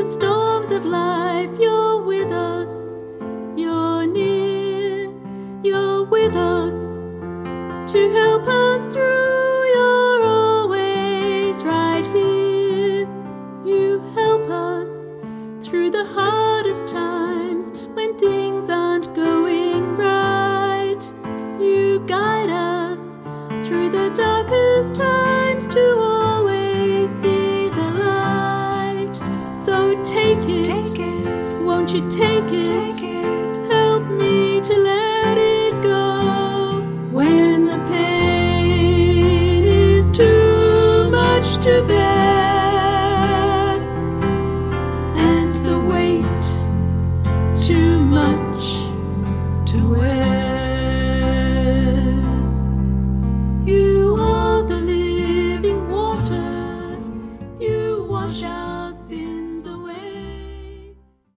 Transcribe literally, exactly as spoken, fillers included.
storms of life, you're with us, you're near, you're with us to help us through. You're always right here. You help us through the hardest times when things aren't going right. You guide us through the darkest times to always see the light. So take it, Take it, won't you take it? take it. Help me to let it go when the pain is too much to bear and the weight too much to wear. You are the living water, you wash our sins